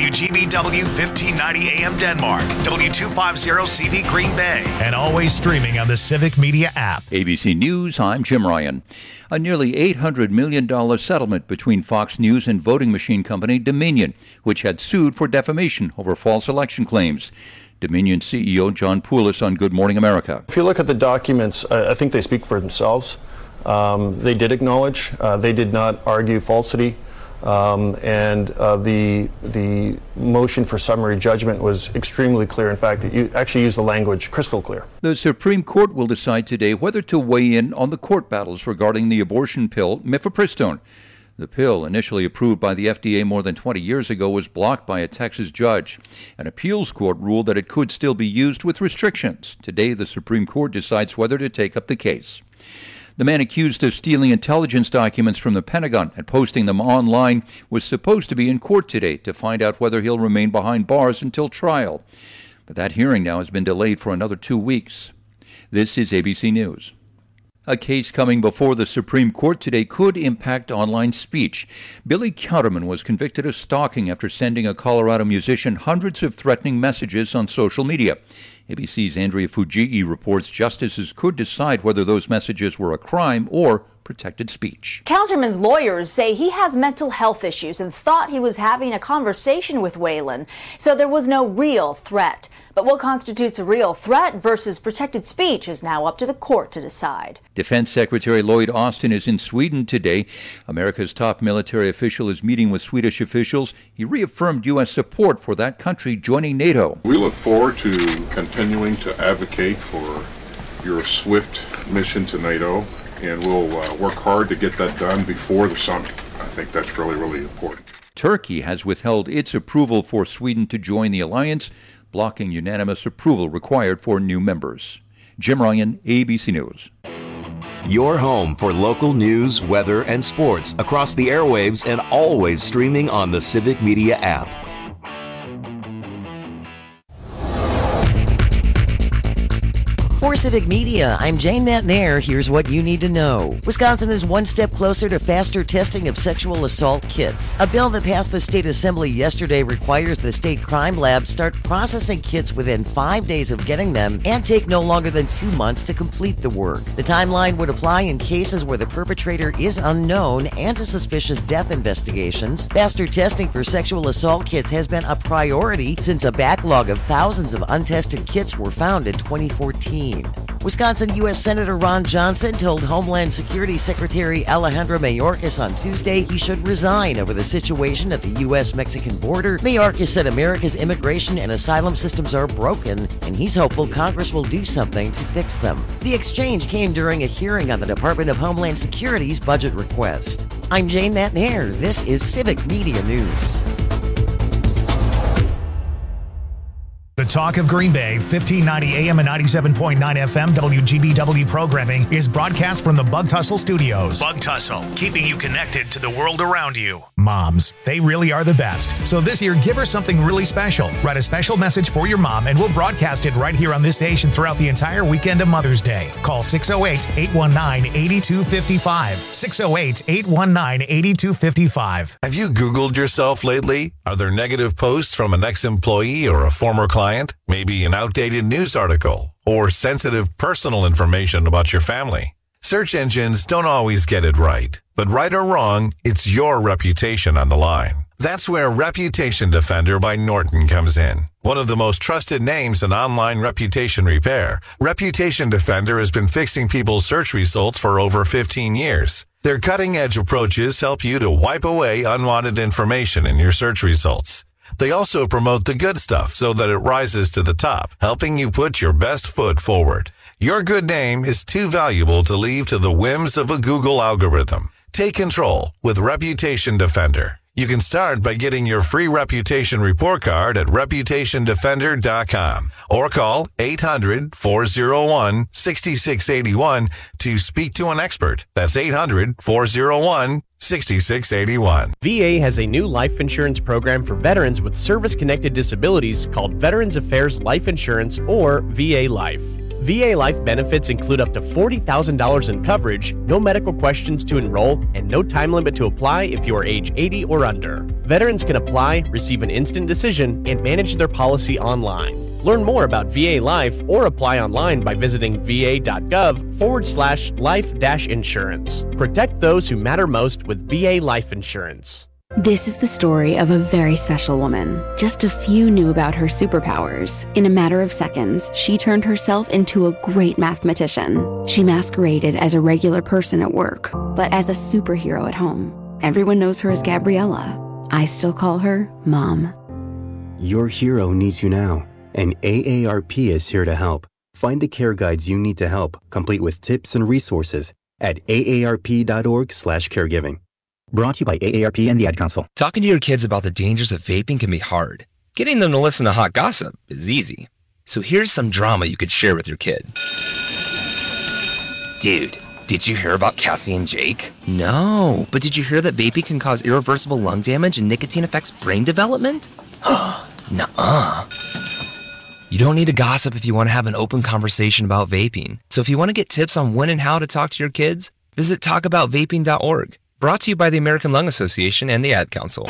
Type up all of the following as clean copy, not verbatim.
WGBW 1590 AM Denmark, W250CV Green Bay, and always streaming on the Civic Media app. ABC News, I'm Jim Ryan. A nearly $800 million settlement between Fox News and voting machine company Dominion, which had sued for defamation over false election claims. Dominion CEO John Poulos on Good Morning America. If you look at the documents, I think they speak for themselves. They did acknowledge, they did not argue falsity, and the motion for summary judgment was extremely clear. In fact, you actually used the language crystal clear. The Supreme Court will decide today whether to weigh in on the court battles regarding the abortion pill mifepristone. The pill, initially approved by the FDA more than 20 years ago, was blocked by a Texas judge. An appeals court ruled that it could still be used with restrictions. Today, the Supreme Court decides whether to take up the case. The man accused of stealing intelligence documents from the Pentagon and posting them online was supposed to be in court today to find out whether he'll remain behind bars until trial. But that hearing now has been delayed for another 2 weeks. This is ABC News. A case coming before the Supreme Court today could impact online speech. Billy Counterman was convicted of stalking after sending a Colorado musician hundreds of threatening messages on social media. ABC's Andrea Fujii reports justices could decide whether those messages were a crime or protected speech. Counterman's lawyers say he has mental health issues and thought he was having a conversation with Whalen, so there was no real threat. But what constitutes a real threat versus protected speech is now up to the court to decide. Defense Secretary Lloyd Austin is in Sweden today. America's top military official is meeting with Swedish officials. He reaffirmed U.S. support for that country joining NATO. We look forward to continuing to advocate for your swift mission to NATO, and we'll work hard to get that done before the summit. I think that's really, really important. Turkey has withheld its approval for Sweden to join the alliance, blocking unanimous approval required for new members. Jim Ryan, ABC News. Your home for local news, weather, and sports across the airwaves and always streaming on the Civic Media app. For Civic Media, I'm Jane Matnair. Here's what you need to know. Wisconsin is one step closer to faster testing of sexual assault kits. A bill that passed the state assembly yesterday requires the state crime lab start processing kits within 5 days of getting them and take no longer than 2 months to complete the work. The timeline would apply in cases where the perpetrator is unknown and to suspicious death investigations. Faster testing for sexual assault kits has been a priority since a backlog of thousands of untested kits were found in 2014. Wisconsin U.S. Senator Ron Johnson told Homeland Security Secretary Alejandro Mayorkas on Tuesday he should resign over the situation at the U.S.-Mexican border. Mayorkas said America's immigration and asylum systems are broken, and he's hopeful Congress will do something to fix them. The exchange came during a hearing on the Department of Homeland Security's budget request. I'm Jane Matnair. This is Civic Media News. The Talk of Green Bay, 1590 AM and 97.9 FM WGBW programming is broadcast from the Bug Tussle Studios. Bug Tussle, keeping you connected to the world around you. Moms, they really are the best. So this year, give her something really special. Write a special message for your mom, and we'll broadcast it right here on this station throughout the entire weekend of Mother's Day. Call 608-819-8255. 608-819-8255. Have you Googled yourself lately? Are there negative posts from an ex-employee or a former client? Maybe an outdated news article or sensitive personal information about your family. Search engines don't always get it right, but right or wrong, it's your reputation on the line. That's where Reputation Defender by Norton comes in. One of the most trusted names in online reputation repair, Reputation Defender has been fixing people's search results for over 15 years. Their cutting-edge approaches help you to wipe away unwanted information in your search results. They also promote the good stuff so that it rises to the top, helping you put your best foot forward. Your good name is too valuable to leave to the whims of a Google algorithm. Take control with Reputation Defender. You can start by getting your free reputation report card at reputationdefender.com or call 800-401-6681 to speak to an expert. That's 800-401-6681. VA has a new life insurance program for veterans with service-connected disabilities called Veterans Affairs Life Insurance, or VA Life. VA Life benefits include up to $40,000 in coverage, no medical questions to enroll, and no time limit to apply if you are age 80 or under. Veterans can apply, receive an instant decision, and manage their policy online. Learn more about VA Life or apply online by visiting va.gov/life-insurance. Protect those who matter most with VA Life Insurance. This is the story of a very special woman. Just a few knew about her superpowers. In a matter of seconds, she turned herself into a great mathematician. She masqueraded as a regular person at work, but as a superhero at home. Everyone knows her as Gabriella. I still call her Mom. Your hero needs you now, and AARP is here to help. Find the care guides you need to help, complete with tips and resources at aarp.org/caregiving. Brought to you by AARP and the Ad Council. Talking to your kids about the dangers of vaping can be hard. Getting them to listen to hot gossip is easy. So here's some drama you could share with your kid. Dude, did you hear about Cassie and Jake? No, but did you hear that vaping can cause irreversible lung damage and nicotine affects brain development? Nuh-uh. You don't need to gossip if you want to have an open conversation about vaping. So if you want to get tips on when and how to talk to your kids, visit talkaboutvaping.org. Brought to you by the American Lung Association and the Ad Council.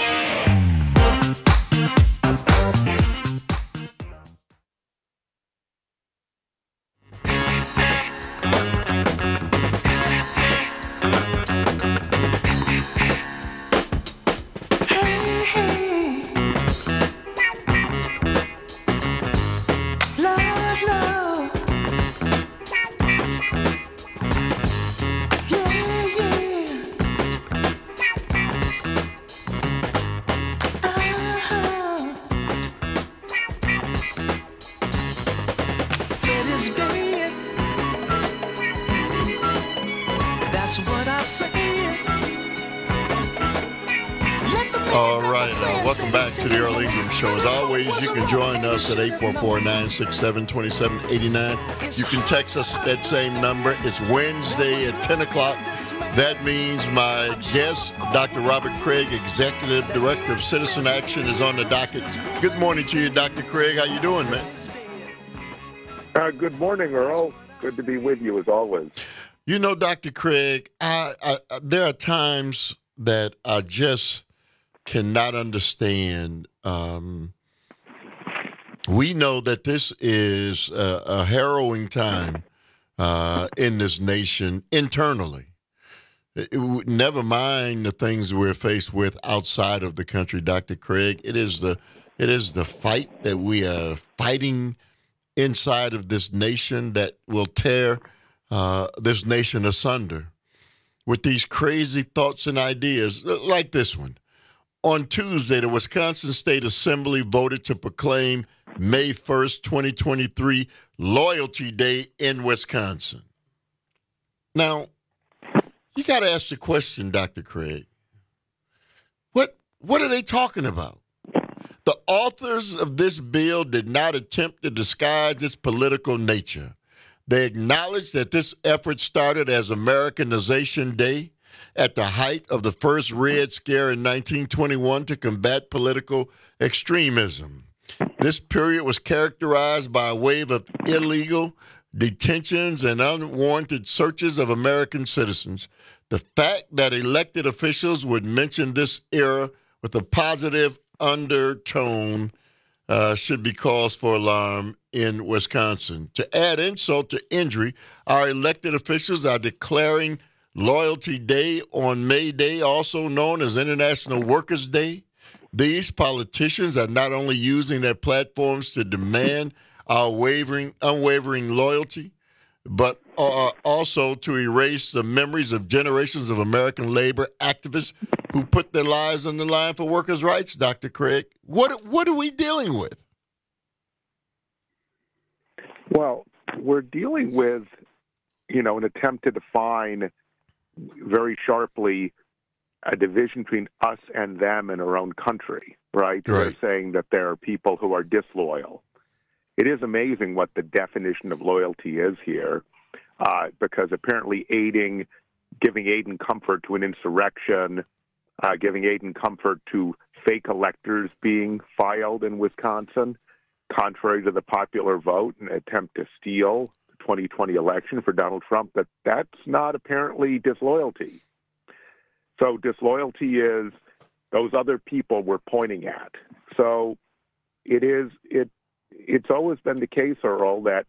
All right, welcome back to the Earl Ingram Show. As always, you can join us at 844-967-2789. You can text us at that same number. It's Wednesday at 10 o'clock. That means my guest, Dr. Robert Craig, Executive Director of Citizen Action, is on the docket. Good morning to you, Dr. Craig. How you doing, man? Good morning, Earl. Good to be with you, as always. You know, Dr. Craig, there are times that I just cannot understand. We know that this is a harrowing time in this nation internally. Never mind the things we're faced with outside of the country, Dr. Craig. It is the fight that we are fighting inside of this nation that will tear this nation asunder with these crazy thoughts and ideas like this one. On Tuesday, the Wisconsin State Assembly voted to proclaim May 1st, 2023, Loyalty Day in Wisconsin. Now, you got to ask the question, Dr. Craig, what are they talking about? The authors of this bill did not attempt to disguise its political nature. They acknowledged that this effort started as Americanization Day at the height of the first Red Scare in 1921 to combat political extremism. This period was characterized by a wave of illegal detentions and unwarranted searches of American citizens. The fact that elected officials would mention this era with a positive undertone should be cause for alarm in Wisconsin. To add insult to injury, our elected officials are declaring Loyalty Day on May Day, also known as International Workers' Day. These politicians are not only using their platforms to demand our unwavering loyalty, but also to erase the memories of generations of American labor activists who put their lives on the line for workers' rights, Dr. Craig. What are we dealing with? Well, we're dealing with, an attempt to define very sharply a division between us and them in our own country, right? They're saying that there are people who are disloyal. It is amazing what the definition of loyalty is here, because apparently giving aid and comfort to an insurrection, giving aid and comfort to fake electors being filed in Wisconsin, contrary to the popular vote, an attempt to steal the 2020 election for Donald Trump, that's not apparently disloyalty. So disloyalty is those other people we're pointing at. So it's always been the case, Earl, that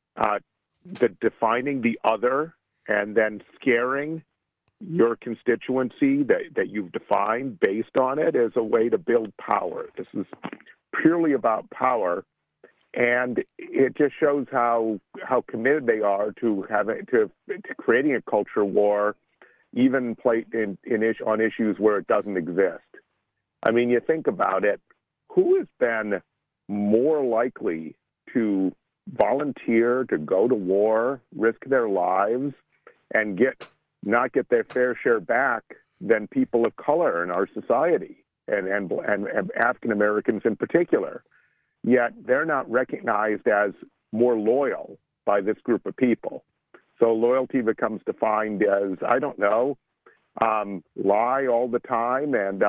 defining the other and then scaring your constituency that you've defined based on it is a way to build power. This is purely about power, and it just shows how committed they are to creating a culture war, even on issues where it doesn't exist. I mean, you think about it, who has been more likely to volunteer to go to war, risk their lives, and not get their fair share back than people of color in our society, and African Americans in particular? Yet they're not recognized as more loyal by this group of people. So loyalty becomes defined as, I don't know, lie all the time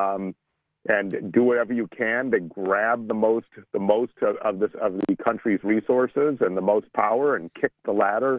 and do whatever you can to grab the most of the country's resources and the most power and kick the ladder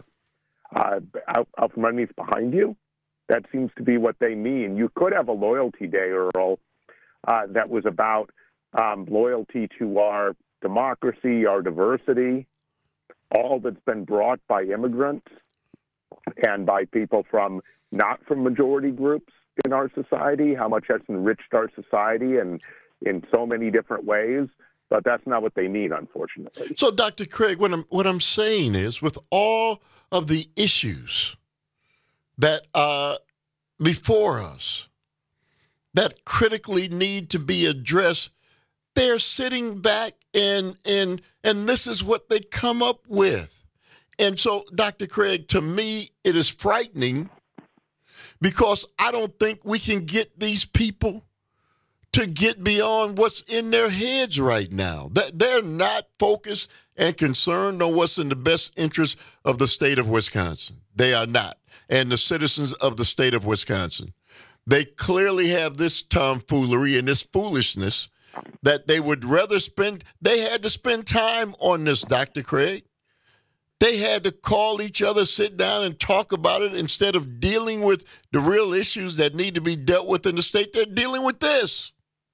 out from underneath behind you. That seems to be what they mean. You could have a loyalty day, Earl, that was about loyalty to our democracy, our diversity, all that's been brought by immigrants and by people not from majority groups in our society, how much that's enriched our society and in so many different ways. But that's not what they mean, unfortunately. So, Dr. Craig, what I'm saying is, with all of the issues that are before us that critically need to be addressed, they're sitting back and this is what they come up with. And so, Dr. Craig, to me, it is frightening because I don't think we can get these people to get beyond what's in their heads right now. That they're not focused and concerned on what's in the best interest of the state of Wisconsin. They are not. And the citizens of the state of Wisconsin. They clearly have this tomfoolery and this foolishness that they would rather they had to spend time on this, Dr. Craig. They had to call each other, sit down and talk about it instead of dealing with the real issues that need to be dealt with in the state. They're dealing with this.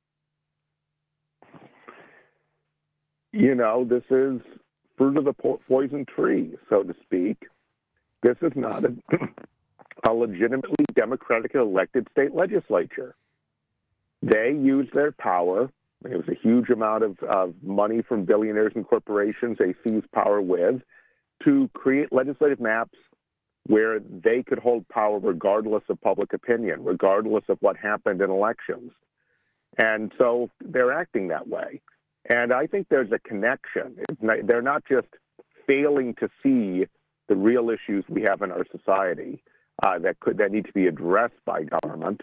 You know, this is fruit of the poison tree, so to speak. This is not a legitimately democratically elected state legislature. They used their power. It was a huge amount of money from billionaires and corporations they seized power with to create legislative maps where they could hold power regardless of public opinion, regardless of what happened in elections. And so they're acting that way. And I think there's a connection. They're not just failing to see the real issues we have in our society that need to be addressed by government.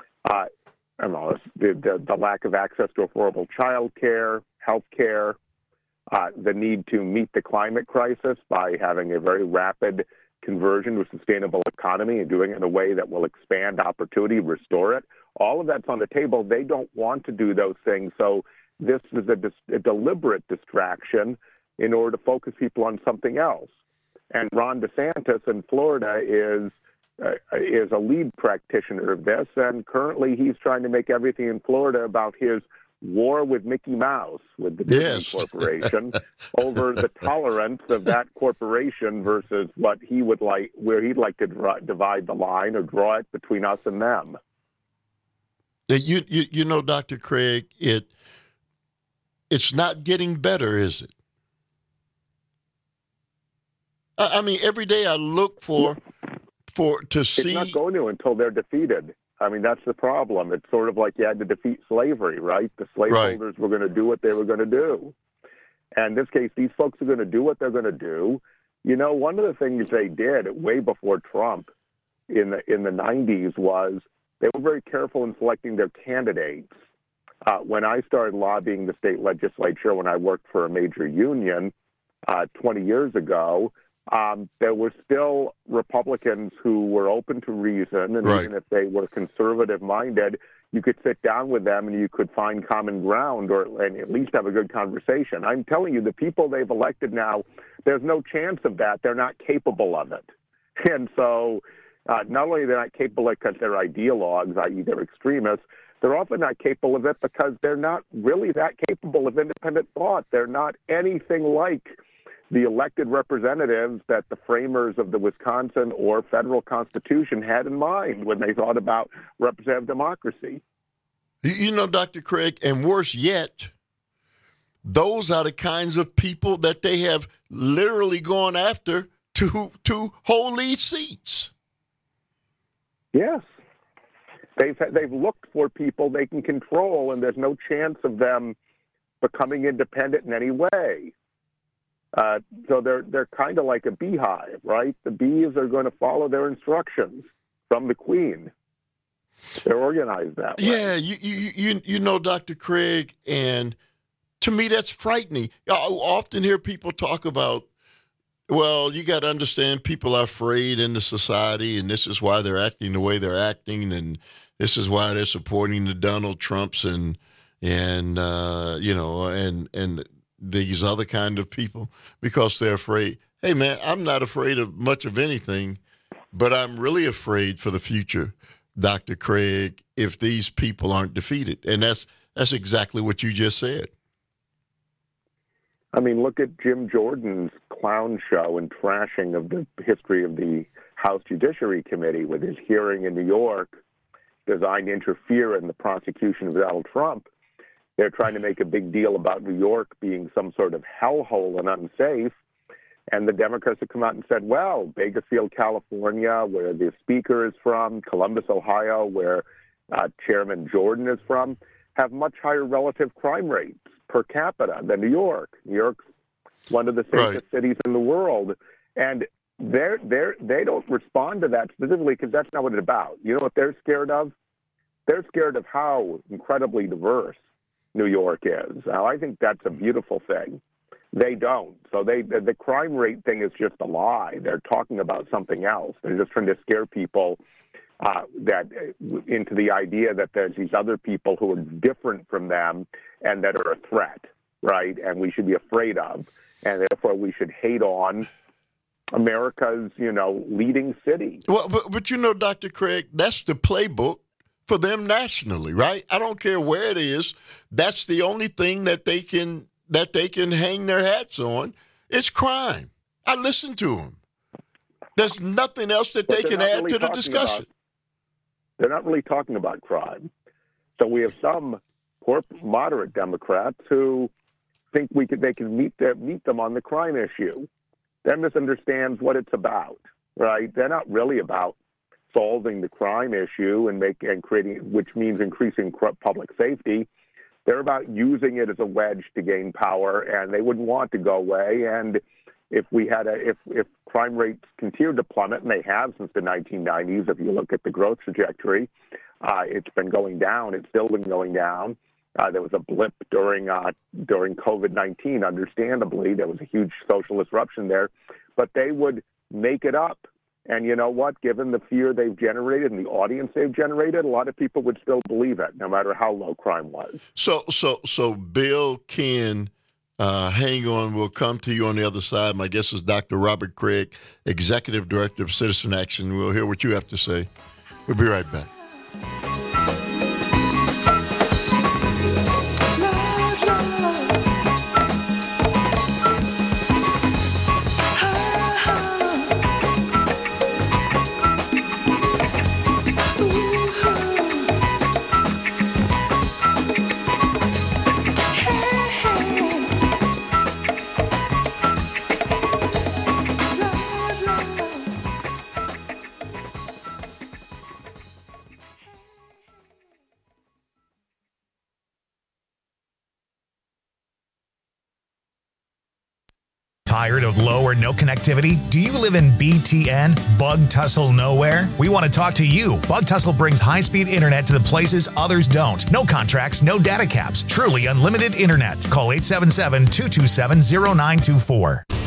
The lack of access to affordable child care, health care, the need to meet the climate crisis by having a very rapid conversion to a sustainable economy and doing it in a way that will expand opportunity, restore it. All of that's on the table. They don't want to do those things. So this is a deliberate distraction in order to focus people on something else. And Ron DeSantis in Florida is a lead practitioner of this, and currently he's trying to make everything in Florida about his war with Mickey Mouse, with the Disney Corporation, over the tolerance of that corporation versus what he would like, where he'd like to divide the line or draw it between us and them. You know, Dr. Craig, it's not getting better, is it? I mean, every day I look to see. It's not going to until they're defeated. I mean, that's the problem. It's sort of like you had to defeat slavery, right? The slaveholders were going to do what they were going to do. And in this case, these folks are going to do what they're going to do. You know, one of the things they did way before Trump in the 90s was they were very careful in selecting their candidates. When I started lobbying the state legislature, when I worked for a major union 20 years ago, there were still Republicans who were open to reason, and even if they were conservative-minded, you could sit down with them and you could find common ground and at least have a good conversation. I'm telling you, the people they've elected now, there's no chance of that. They're not capable of it. And so not only are they not capable because they're ideologues, i.e. they're extremists, they're often not capable of it because they're not really that capable of independent thought. They're not anything like the elected representatives that the framers of the Wisconsin or federal Constitution had in mind when they thought about representative democracy. You know, Dr. Craig, and worse yet, those are the kinds of people that they have literally gone after to hold these seats. Yes. They've looked for people they can control, and there's no chance of them becoming independent in any way. So they're kind of like a beehive, right? The bees are going to follow their instructions from the queen. They're organized that way. Yeah, you know, Dr. Craig, and to me that's frightening. I often hear people talk about, well, you got to understand people are afraid in the society, and this is why they're acting the way they're acting, and this is why they're supporting the Donald Trumps and these other kind of people because they're afraid. Hey, man, I'm not afraid of much of anything, but I'm really afraid for the future, Dr. Craig, if these people aren't defeated. And that's exactly what you just said. I mean, look at Jim Jordan's clown show and trashing of the history of the House Judiciary Committee with his hearing in New York designed to interfere in the prosecution of Donald Trump. They're trying to make a big deal about New York being some sort of hellhole and unsafe. And the Democrats have come out and said, well, Bakersfield, California, where the speaker is from, Columbus, Ohio, where Chairman Jordan is from, have much higher relative crime rates per capita than New York. New York's one of the safest cities in the world. And they don't respond to that specifically because that's not what it's about. You know what they're scared of? They're scared of how incredibly diverse New York is. Now, I think that's a beautiful thing. They don't. So the crime rate thing is just a lie. They're talking about something else. They're just trying to scare people into the idea that there's these other people who are different from them and that are a threat, right? And we should be afraid of, and therefore we should hate on America's, leading city. Well, but Dr. Craig, that's the playbook for them nationally, right? I don't care where it is. That's the only thing that they can hang their hats on. It's crime. I listen to them. There's nothing else that they can add to the discussion. They're not really talking about crime. So we have some moderate Democrats who think they can meet them on the crime issue. That misunderstands what it's about, right? They're not really about solving the crime issue and creating, which means increasing public safety. They're about using it as a wedge to gain power, and they wouldn't want to go away. And if crime rates continue to plummet, and they have since the 1990s, if you look at the growth trajectory, it's been going down. It's still been going down. There was a blip during COVID-19. Understandably, there was a huge social disruption there, but they would make it up. And you know what? Given the fear they've generated and the audience they've generated, a lot of people would still believe it, no matter how low crime was. So Bill, Ken, hang on. We'll come to you on the other side. My guest is Dr. Robert Craig, Executive Director of Citizen Action. We'll hear what you have to say. We'll be right back. Tired of low or no connectivity? Do you live in BTN, Bug Tussle Nowhere? We want to talk to you. Bug Tussle brings high-speed internet to the places others don't. No contracts, no data caps. Truly unlimited internet. Call 877-227-0924.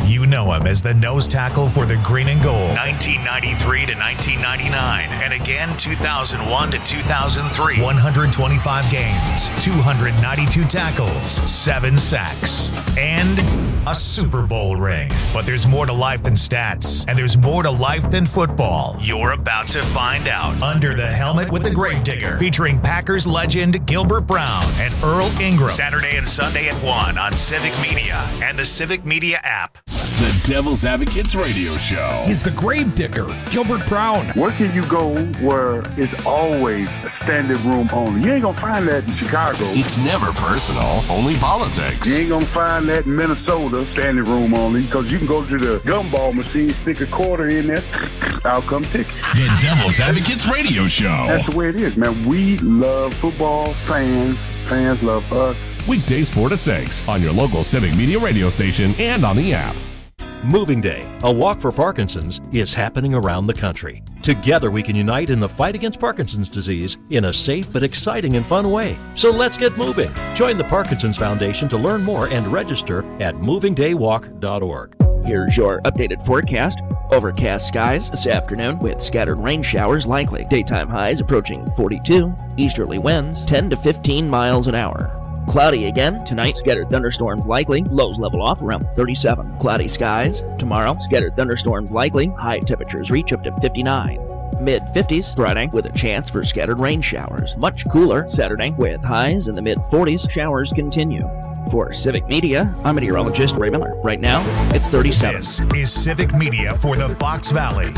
You know him as the nose tackle for the Green and Gold, 1993 to 1999, and again 2001 to 2003. 125 games, 292 tackles, 7 sacks, and a Super Bowl ring. But there's more to life than stats, and there's more to life than football. You're about to find out. Under the Helmet with the Gravedigger, featuring Packers legend Gilbert Brown and Earl Ingram. Saturday and Sunday at 1 on Civic Media and the Civic Media app. The Devil's Advocates Radio Show. He's the Gravedigger, Gilbert Brown. Where can you go where it's always a standing room only? You ain't gonna find that in Chicago. It's never personal, only politics. You ain't gonna find that in Minnesota, standing room only, because you can go to the gumball machine, stick a quarter in there, I'll come ticket. The Devil's Advocates Radio Show. That's the way it is, man. We love football, fans love us. Weekdays 4 to 6 on your local Civic Media radio station and on the app. Moving Day, a walk for Parkinson's, is happening around the country. Together we can unite in the fight against Parkinson's disease in a safe but exciting and fun way. So let's get moving. Join the Parkinson's Foundation to learn more and register at movingdaywalk.org. Here's your updated forecast. Overcast skies this afternoon with scattered rain showers likely. Daytime highs approaching 42. Easterly winds 10 to 15 miles an hour. Cloudy again tonight, scattered thunderstorms likely, lows level off around 37. Cloudy skies tomorrow, scattered thunderstorms likely, high temperatures reach up to 59. Mid-50s Friday with a chance for scattered rain showers. Much cooler Saturday with highs in the mid-40s, showers continue. For Civic Media, I'm meteorologist Ray Miller. Right now, it's 37. This is Civic Media for the Fox Valley.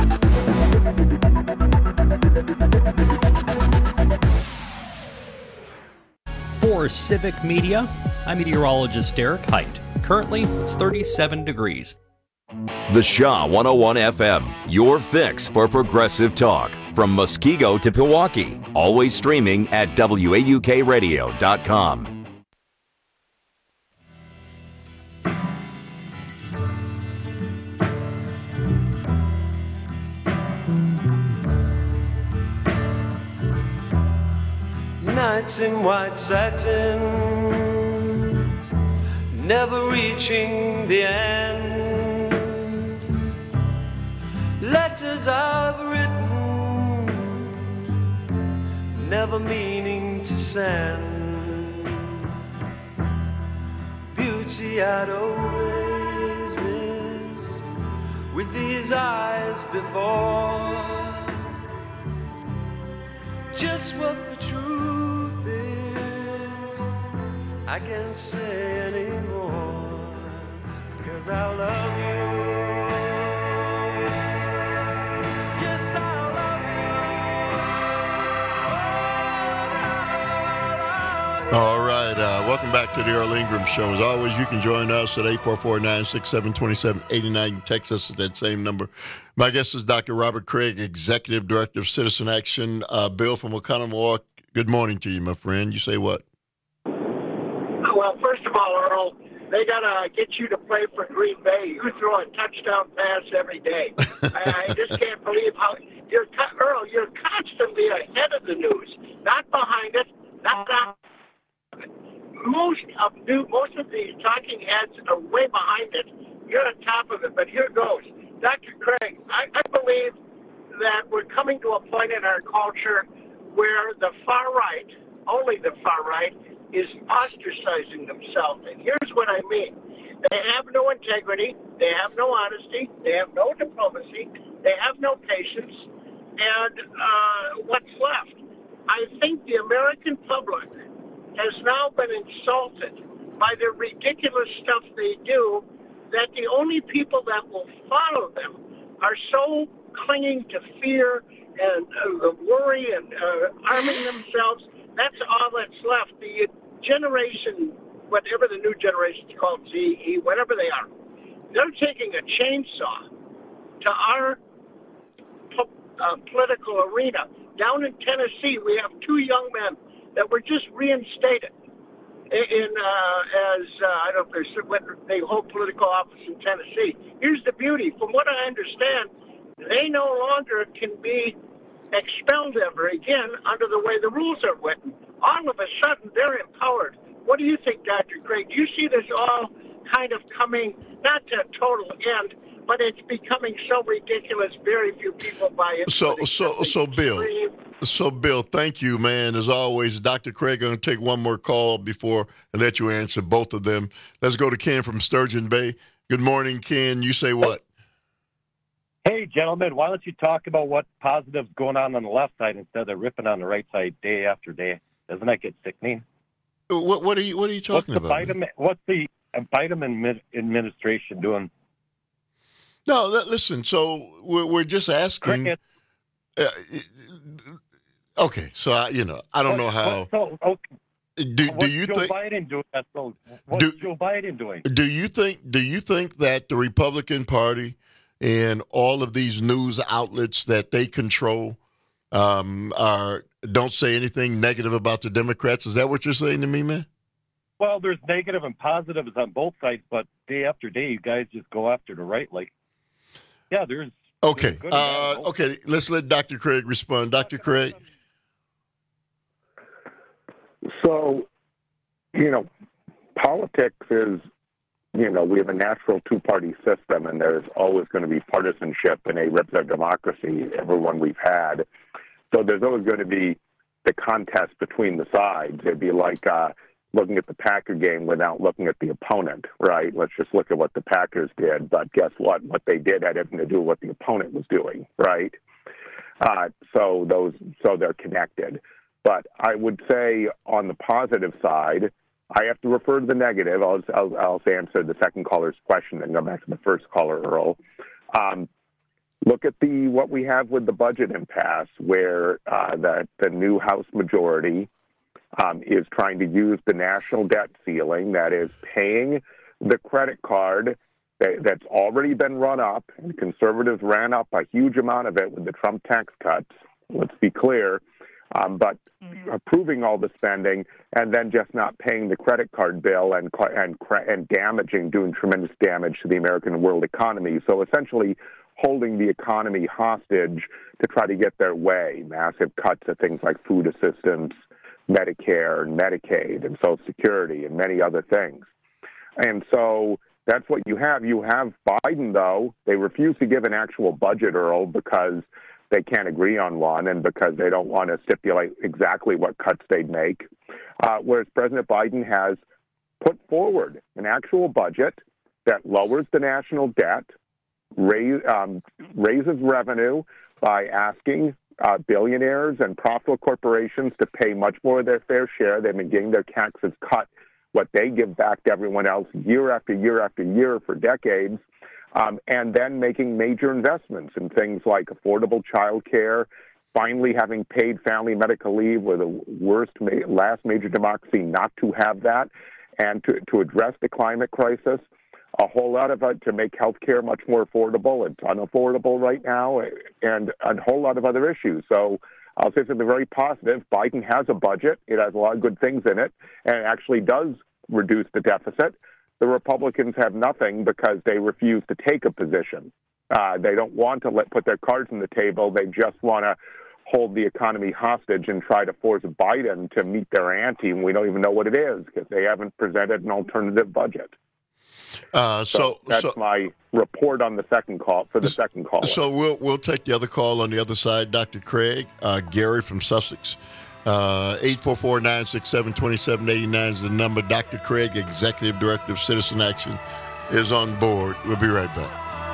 For Civic Media, I'm meteorologist Derek Height. Currently, it's 37 degrees. The Shaw 101 FM, your fix for progressive talk. From Muskego to Pewaukee, always streaming at WAUKradio.com. Nights in white satin, never reaching the end. Letters I've written, never meaning to send. Beauty I'd always missed with these eyes before. Just what the truth is, I can't say anymore, 'cause I love you. Yes, I love you. All right, welcome back to the Earl Ingram Show. As always, you can join us at 844-967-2789. Text us at that same number. My guest is Dr. Robert Craig, Executive Director of Citizen Action. Bill from Oconomowoc, good morning to you, my friend. You say what? Well, first of all, Earl, they got to get you to play for Green Bay. You throw a touchdown pass every day. I just can't believe how Earl, you're constantly ahead of the news, not behind it, not after. Most of these talking heads are way behind it. You're on top of it, but here goes. Dr. Craig, I believe that we're coming to a point in our culture where the far right, only the far right, is ostracizing themselves. And here's what I mean. They have no integrity, they have no honesty, they have no diplomacy, they have no patience, and what's left? I think the American public has now been insulted by the ridiculous stuff they do, that the only people that will follow them are so clinging to fear and worry and arming themselves. That's all that's left. The generation, whatever the new generation is called, Z, whatever they are, they're taking a chainsaw to our political arena. Down in Tennessee, we have 2 young men that were just reinstated I don't know if they hold political office in Tennessee. Here's the beauty. From what I understand, they no longer can be expelled ever again under the way the rules are written. All of a sudden, they're empowered. What do you think, Dr. Craig? Do you see this all kind of coming, not to a total end, but it's becoming so ridiculous, very few people buy it. So Bill, thank you, man. As always, Dr. Craig, going to take one more call before I let you answer both of them. Let's go to Ken from Sturgeon Bay. Good morning, Ken. You say what? Hey, gentlemen, why don't you talk about what positive's going on the left side instead of ripping on the right side day after day? Doesn't that get sickening? What are you talking about? What's the Biden administration doing? No, listen. So we're just asking. Okay, so I don't know how. Do you Joe think Biden doing that? So what's Joe Biden doing? Do you think that the Republican Party and all of these news outlets that they control don't say anything negative about the Democrats? Is that what you're saying to me, man? Well, there's negative and positives on both sides, but day after day, you guys just go after the right. Like, yeah, there's okay. Okay, let's let Dr. Craig respond. Dr. Craig. So, politics is, we have a natural two-party system, and there's always going to be partisanship in a representative democracy, everyone we've had. So there's always going to be the contest between the sides. It'd be like looking at the Packer game without looking at the opponent, right? Let's just look at what the Packers did, but guess what? What they did had nothing to do with what the opponent was doing, right? So they're connected. But I would say on the positive side, I have to refer to the negative. I'll answer the second caller's question and go back to the first caller, Earl. Look at what we have with the budget impasse, where the new House majority is trying to use the national debt ceiling, that is paying the credit card that's already been run up, and conservatives ran up a huge amount of it with the Trump tax cuts. Let's be clear. But approving all the spending and then just not paying the credit card bill and doing tremendous damage to the American and world economy. So essentially holding the economy hostage to try to get their way. Massive cuts at things like food assistance, Medicare, and Medicaid, and Social Security, and many other things. And so that's what you have. You have Biden, though. They refuse to give an actual budget, Earl, because they can't agree on one and because they don't want to stipulate exactly what cuts they'd make. Whereas President Biden has put forward an actual budget that lowers the national debt, raises revenue by asking billionaires and profitable corporations to pay much more of their fair share. They've been getting their taxes cut, what they give back to everyone else year after year after year for decades. And then making major investments in things like affordable child care, finally having paid family medical leave. We're the last major democracy not to have that, and to address the climate crisis. A whole lot of it to make health care much more affordable. It's unaffordable right now, and a whole lot of other issues. So I'll say something very positive. Biden has a budget. It has a lot of good things in it, and it actually does reduce the deficit. The Republicans have nothing because they refuse to take a position. They don't want to put their cards on the table. They just want to hold the economy hostage and try to force Biden to meet their ante, and we don't even know what it is because they haven't presented an alternative budget. So that's my report on the second call for the second call. So we'll take the other call on the other side. Dr. Craig, Gary from Sussex. 844-967-2789 is the number. Dr. Craig, Executive Director of Citizen Action, is on board. We'll be right back.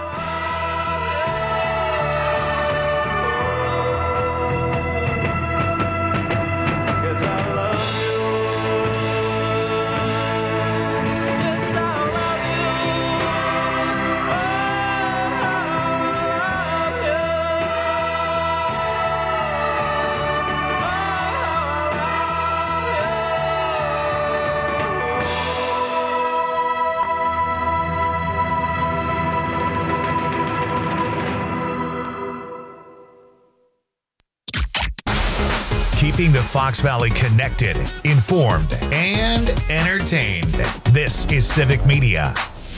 Keeping the Fox Valley connected, informed, and entertained. This is Civic Media.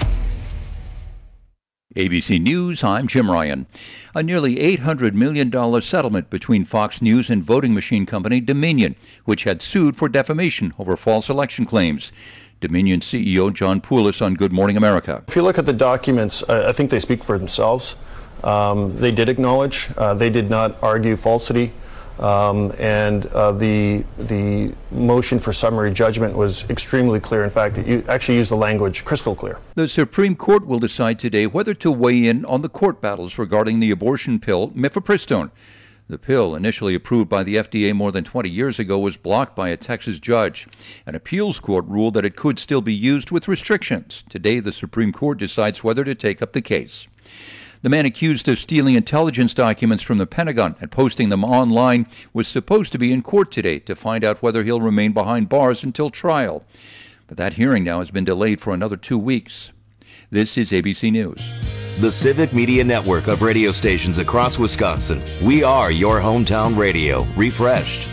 ABC News, I'm Jim Ryan. A nearly $800 million settlement between Fox News and voting machine company Dominion, which had sued for defamation over false election claims. Dominion CEO John Poulos on Good Morning America. If you look at the documents, I think they speak for themselves. They did acknowledge, they did not argue falsity, and the motion for summary judgment was extremely clear. In fact, you actually used the language crystal clear. The Supreme Court will decide today whether to weigh in on the court battles regarding the abortion pill mifepristone. The pill, initially approved by the FDA more than 20 years ago, was blocked by a Texas judge. An appeals court ruled that it could still be used with restrictions. Today, the Supreme Court decides whether to take up the case. The man accused of stealing intelligence documents from the Pentagon and posting them online was supposed to be in court today to find out whether he'll remain behind bars until trial. But that hearing now has been delayed for another 2 weeks. This is ABC News. The Civic Media Network of radio stations across Wisconsin. We are your hometown radio, refreshed.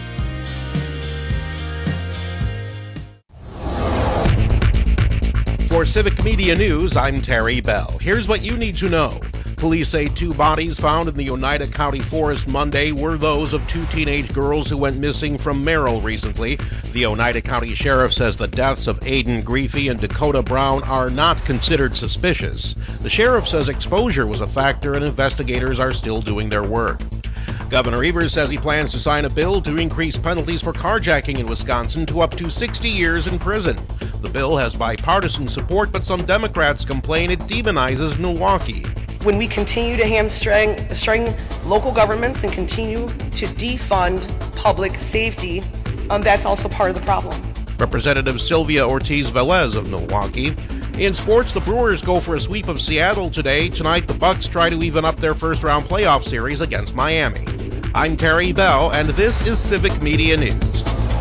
For Civic Media News, I'm Terry Bell. Here's what you need to know. Police say 2 bodies found in the Oneida County forest Monday were those of 2 teenage girls who went missing from Merrill recently. The Oneida County Sheriff says the deaths of Aiden Griefey and Dakota Brown are not considered suspicious. The sheriff says exposure was a factor and investigators are still doing their work. Governor Evers says he plans to sign a bill to increase penalties for carjacking in Wisconsin to up to 60 years in prison. The bill has bipartisan support, but some Democrats complain it demonizes Milwaukee. When we continue to hamstring local governments and continue to defund public safety, that's also part of the problem. Representative Sylvia Ortiz Velez of Milwaukee. In sports, the Brewers go for a sweep of Seattle today. Tonight, the Bucks try to even up their first-round playoff series against Miami. I'm Terry Bell, and this is Civic Media News.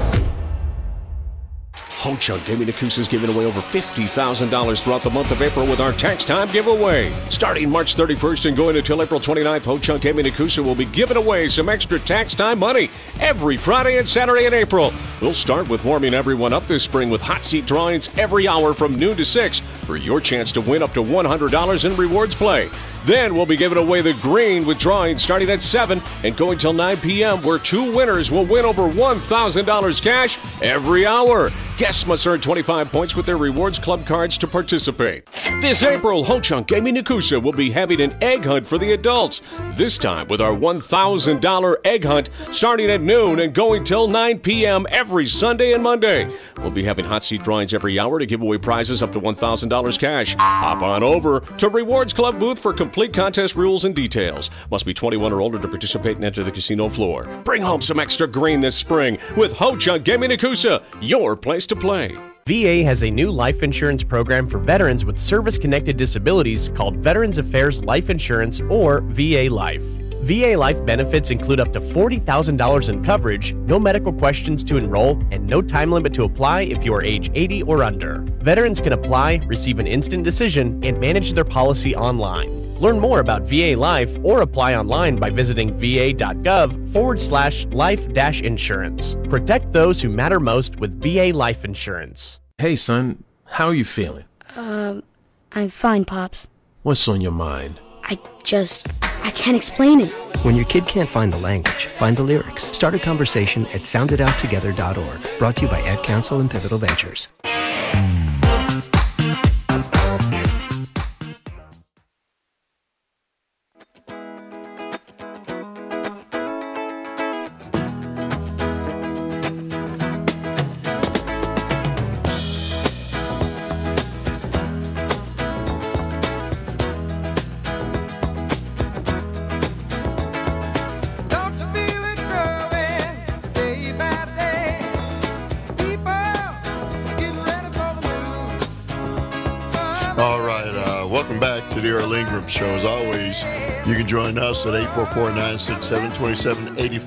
Ho-Chunk Gaming Nakusa is giving away over $50,000 throughout the month of April with our Tax Time giveaway. Starting March 31st and going until April 29th, Ho-Chunk Gaming Nakusa will be giving away some extra tax time money every Friday and Saturday in April. We'll start with warming everyone up this spring with hot seat drawings every hour from noon to 6 for your chance to win up to $100 in rewards play. Then we'll be giving away the green with drawings starting at 7 and going till 9 p.m. where 2 winners will win over $1,000 cash every hour. Guests must earn 25 points with their Rewards Club cards to participate. This April, Ho-Chunk Gaming Nakusa will be having an egg hunt for the adults. This time with our $1,000 egg hunt starting at noon and going till 9 p.m. every Sunday and Monday. We'll be having hot seat drawings every hour to give away prizes up to $1,000 cash. Hop on over to Rewards Club booth for complete contest rules and details. Must be 21 or older to participate and enter the casino floor. Bring home some extra green this spring with Ho-Chunk Gaming Nakusa, your place to play. VA has a new life insurance program for veterans with service-connected disabilities called Veterans Affairs Life Insurance, or VA Life. VA Life benefits include up to $40,000 in coverage, no medical questions to enroll, and no time limit to apply if you are age 80 or under. Veterans can apply, receive an instant decision, and manage their policy online. Learn more about VA Life or apply online by visiting va.gov/life-insurance. Protect those who matter most with VA Life Insurance. Hey, son, how are you feeling? I'm fine, Pops. What's on your mind? I can't explain it. When your kid can't find the language, find the lyrics. Start a conversation at sounditouttogether.org. Brought to you by Ad Council and Pivotal Ventures. Welcome back to the Earl Ingram Show. As always, you can join us at 844-967-2780.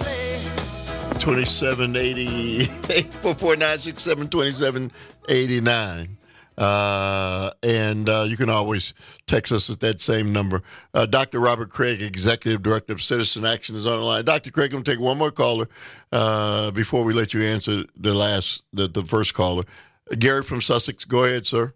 844-967-2789. And you can always text us at that same number. Dr. Robert Craig, Executive Director of Citizen Action, is on the line. Dr. Craig, I'm going to take one more caller before we let you answer the first caller. Gary from Sussex, go ahead, sir.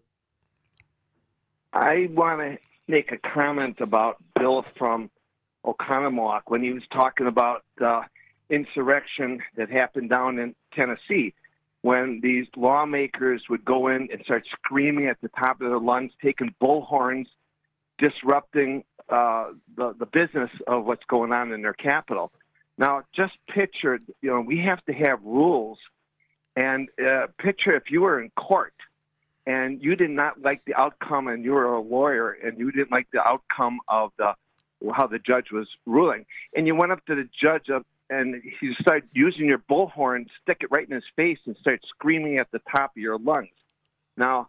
I want to make a comment about Bill from Oconomowoc when he was talking about the insurrection that happened down in Tennessee. when these lawmakers would go in and start screaming at the top of their lungs, taking bullhorns, disrupting the business of what's going on in their capital. Now, just picture, we have to have rules. And picture if you were in court and you did not like the outcome and you were a lawyer and you didn't like the outcome of how the judge was ruling. And you went up to the judge and you started using your bullhorn, stick it right in his face and start screaming at the top of your lungs. Now,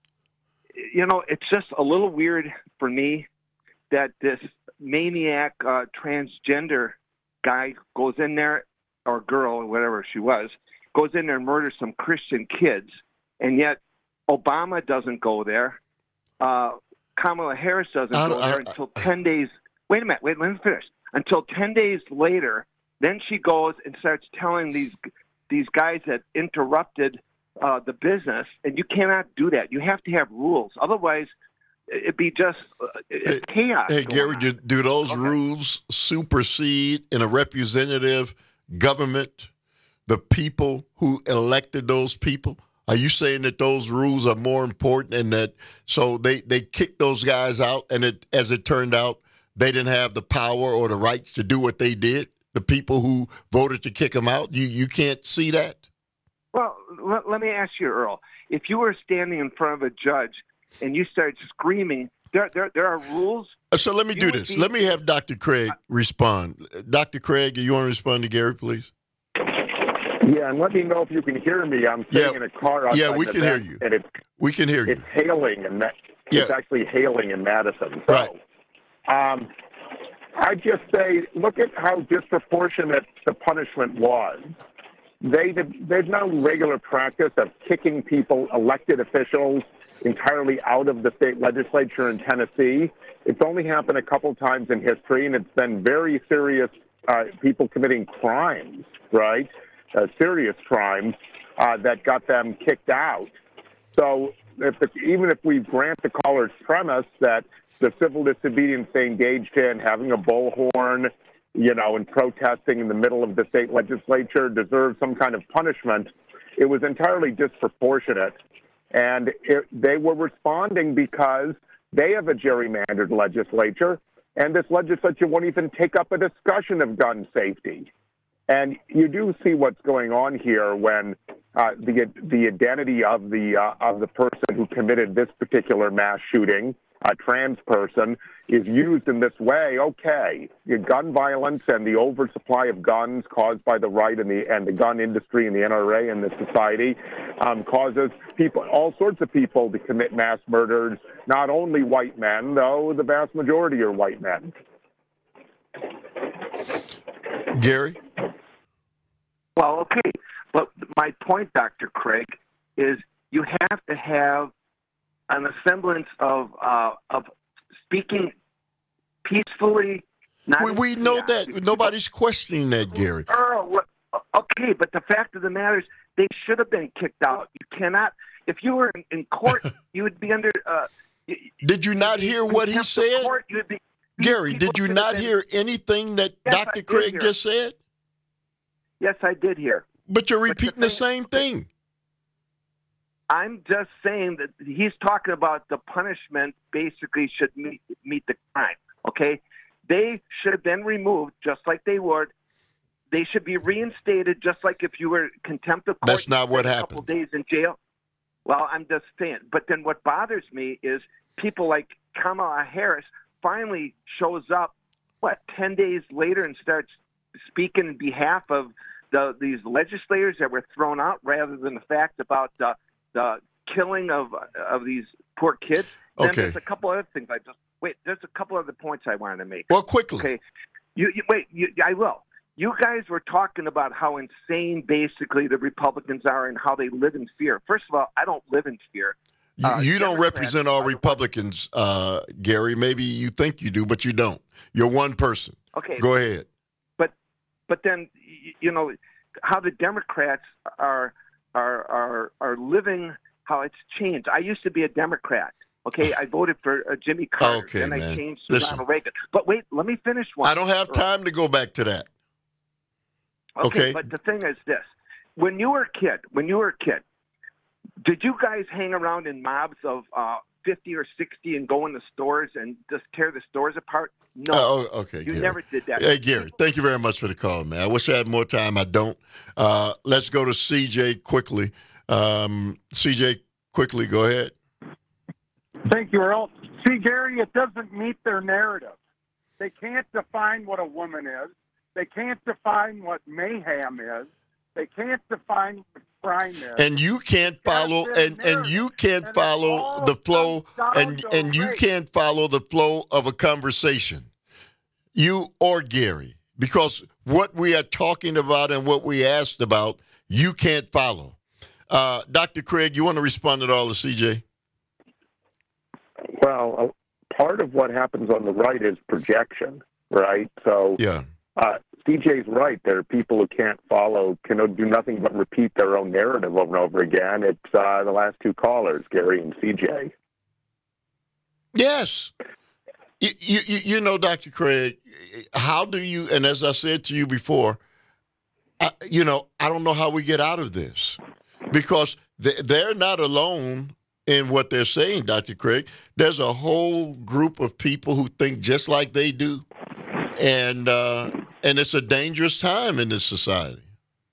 it's just a little weird for me that this maniac transgender guy goes in there, or girl, or whatever she was, goes in there and murders some Christian kids, and yet Obama doesn't go there. Kamala Harris doesn't go there until 10 days. Wait a minute, let me finish. Until 10 days later, then she goes and starts telling these guys that interrupted the business, and you cannot do that. You have to have rules. Otherwise, it'd be just chaos. Hey, Gary, do those rules supersede in a representative government the people who elected those people? Are you saying that those rules are more important and that so they kicked those guys out and as it turned out, they didn't have the power or the rights to do what they did? The people who voted to kick them out? You can't see that? Well, let me ask you, Earl. If you were standing in front of a judge and you start screaming, there are rules. So let me do this. Let me have Dr. Craig respond. Dr. Craig, you want to respond to Gary, please? Yeah, and let me know if you can hear me. I'm sitting in a car outside. Yeah, we can hear you. And we can hear you. It's hailing, and it's actually hailing in Madison. So, right. I just say, look at how disproportionate the punishment was. There's no regular practice of kicking people, elected officials, entirely out of the state legislature in Tennessee. It's only happened a couple times in history, and it's been very serious people committing crimes, right? Serious crimes that got them kicked out. So even if we grant the caller's premise that the civil disobedience they engaged in, having a bullhorn, and protesting in the middle of the state legislature deserves some kind of punishment, it was entirely disproportionate. And they were responding because they have a gerrymandered legislature, and this legislature won't even take up a discussion of gun safety. And you do see what's going on here when the identity of the person who committed this particular mass shooting, a trans person, is used in this way. Okay, gun violence and the oversupply of guns caused by the right and the gun industry and the NRA and the society causes all sorts of people to commit mass murders. Not only white men, though the vast majority are white men. Gary? Well, okay, but my point, Dr. Craig, is you have to have an semblance of speaking peacefully. We know that. Nobody's questioning that, Gary. Earl, okay, but the fact of the matter is they should have been kicked out. You cannot. If you were in court, you would be under. Did you not hear what he said? Court, Gary, did you not hear anything that Dr. Craig just said? Yes, I did hear. But you're repeating the same thing. I'm just saying that he's talking about the punishment basically should meet the crime, okay? They should have been removed just like they were. They should be reinstated just like if you were contempt of court. That's not what happened. A couple days in jail. Well, I'm just saying. But then what bothers me is people like Kamala Harris finally shows up, 10 days later and starts speaking in behalf of these legislators that were thrown out rather than the fact about the killing of these poor kids. Okay. Then there's a couple other things there's a couple other points I wanted to make. Well, quickly. Okay. I will. You guys were talking about how insane basically the Republicans are and how they live in fear. First of all, I don't live in fear. You don't represent all Republicans, Gary. Maybe you think you do, but you don't. You're one person. Okay. Go ahead. But then, how the Democrats are living, how it's changed. I used to be a Democrat. Okay, I voted for Jimmy Carter. Okay, then man. I changed to Ronald Reagan. But wait, let me finish one. I don't have time to go back to that. Okay. But the thing is this. when you were a kid, did you guys hang around in mobs of 50 or 60 and go in the stores and just tear the stores apart? No. Oh, okay. You Gary. never did that. Hey, Gary, thank you very much for the call, man. I wish I had more time. I don't. Let's go to CJ quickly. CJ, quickly, go ahead. Thank you, Earl. See, Gary, it doesn't meet their narrative. They can't define what a woman is. They can't define what mayhem is. They can't define what crime is. And you can't follow and you can't follow the flow and you can't follow the flow of a conversation. You or Gary. Because what we are talking about and what we asked about, you can't follow. Dr. Craig, you want to respond at all to CJ? Well, part of what happens on the right is projection, right? So yeah. CJ's right. There are people who can't follow, can do nothing but repeat their own narrative over and over again. It's the last two callers, Gary and CJ. Yes. You know, Dr. Craig, how do you, and as I said to you before, I don't know how we get out of this because they're not alone in what they're saying, Dr. Craig. There's a whole group of people who think just like they do. And it's a dangerous time in this society.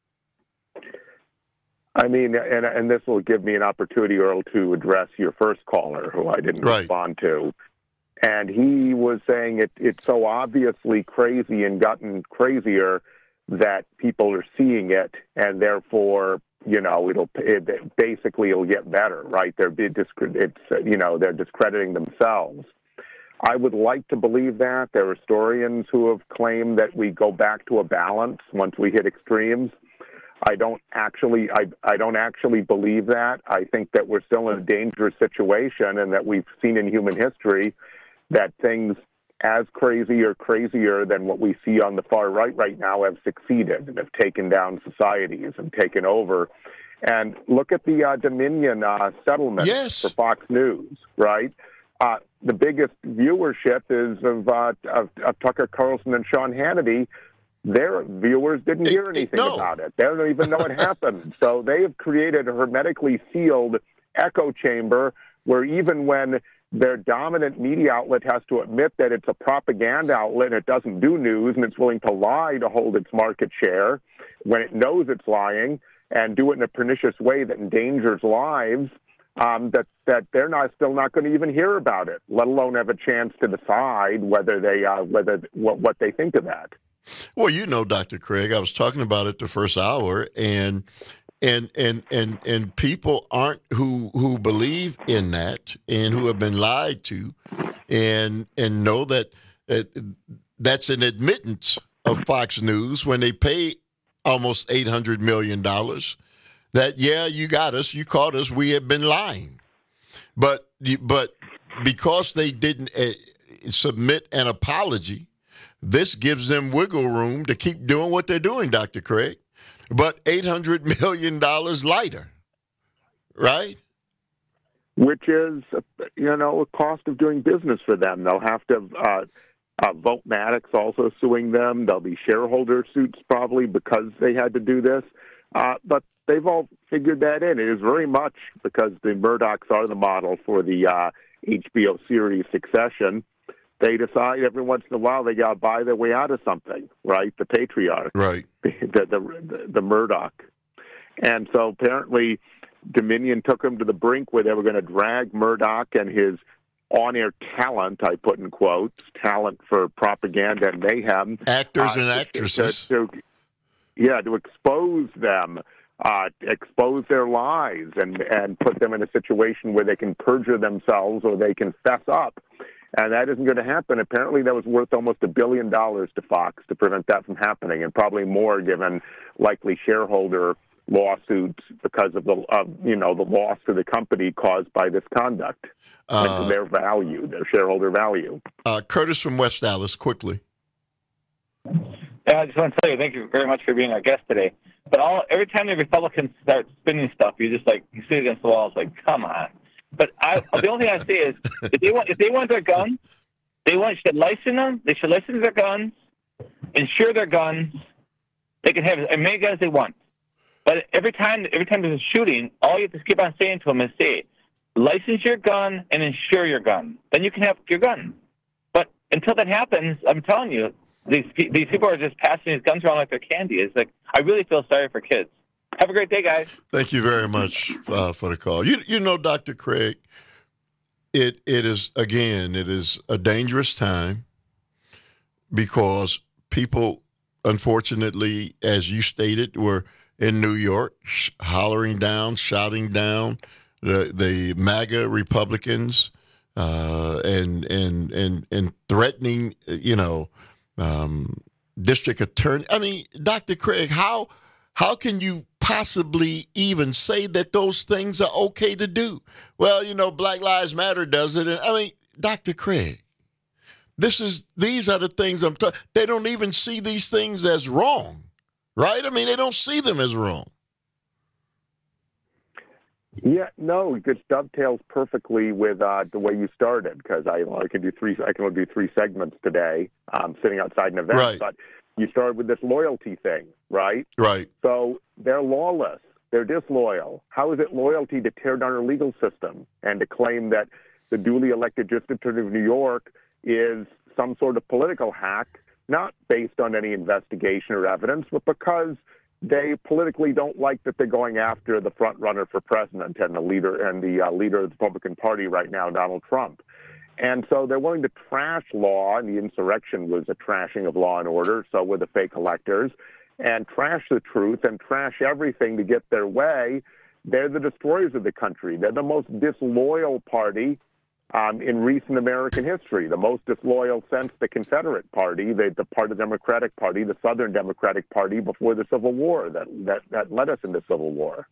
I mean, and this will give me an opportunity, Earl, to address your first caller, who I didn't respond to. And he was saying it's so obviously crazy and gotten crazier that people are seeing it, and therefore, it'll get better, right? They're discrediting themselves. I would like to believe that. There are historians who have claimed that we go back to a balance once we hit extremes. I don't actually believe that. I think that we're still in a dangerous situation, and that we've seen in human history that things as crazy or crazier than what we see on the far right now have succeeded and have taken down societies and taken over. And look at the Dominion settlement for Fox News, right? The biggest viewership is of Tucker Carlson and Sean Hannity. Their viewers didn't hear anything about it. They don't even know it happened. So they have created a hermetically sealed echo chamber where even when their dominant media outlet has to admit that it's a propaganda outlet and it doesn't do news and it's willing to lie to hold its market share when it knows it's lying and do it in a pernicious way that endangers lives, that they're still not going to even hear about it, let alone have a chance to decide whether they what they think of that. Well, Dr. Craig, I was talking about it the first hour, and people aren't who believe in that and who have been lied to, and know that that's an admittance of Fox News when they pay almost $800 million. That you got us, you caught us, we have been lying, but because they didn't submit an apology, this gives them wiggle room to keep doing what they're doing, Dr. Craig. But $800 million lighter, right? Which is, a cost of doing business for them. They'll have to Vote Maddox also suing them. There'll be shareholder suits probably because they had to do this. But they've all figured that in. It is very much because the Murdochs are the model for the HBO series Succession. They decide every once in a while they got to buy their way out of something, right? The patriarch, right? The Murdoch, and so apparently Dominion took them to the brink where they were going to drag Murdoch and his on-air talent, I put in quotes, talent for propaganda and mayhem, actors and actresses, to expose them, expose their lies, and put them in a situation where they can perjure themselves or they can fess up. And that isn't going to happen. Apparently, that was worth almost $1 billion to Fox to prevent that from happening, and probably more given likely shareholder lawsuits because of the loss to the company caused by this conduct and to their value, their shareholder value. Curtis from West Dallas, quickly. I just want to tell you, thank you very much for being our guest today. But every time the Republicans start spinning stuff, you sit against the wall. It's like, come on. But the only thing I say is, if they want their guns, should license them. They should license their guns, insure their guns. They can have as many guns as they want. But every time there's a shooting, all you have to keep on saying to them is say, license your gun and insure your gun. Then you can have your gun. But until that happens, I'm telling you, these people are just passing these guns around like they're candy. It's like, I really feel sorry for kids. Have a great day, guys. Thank you very much for the call. You know, Dr. Craig, it is a dangerous time because people, unfortunately, as you stated, were in New York hollering down, shouting down the MAGA Republicans and threatening, district attorney. I mean, Dr. Craig, how can you possibly even say that those things are okay to do? Well, Black Lives Matter does it. And I mean, Dr. Craig, these are the things I'm talking. They don't even see these things as wrong, right? I mean, they don't see them as wrong. Yeah, no, it just dovetails perfectly with the way you started, because I can do three segments today. Sitting outside an event, right. But you started with this loyalty thing, right? Right. So they're lawless. They're disloyal. How is it loyalty to tear down our legal system and to claim that the duly elected District Attorney of New York is some sort of political hack, not based on any investigation or evidence, but because they politically don't like that they're going after the front runner for president and the leader of the Republican Party right now, Donald Trump. And so they're willing to trash law, and the insurrection was a trashing of law and order, so were the fake electors, and trash the truth and trash everything to get their way. They're the destroyers of the country. They're the most disloyal party in recent American history, the most disloyal since the Confederate Party, the Democratic Party, the Southern Democratic Party before the Civil War that led us into Civil War.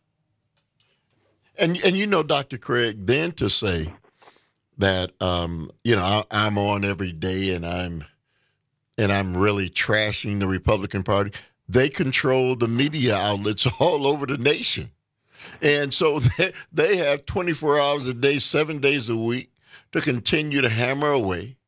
And Dr. Craig, then to say that I'm on every day and I'm really trashing the Republican Party. They control the media outlets all over the nation, and so they have 24 hours a day, 7 days a week, to continue to hammer away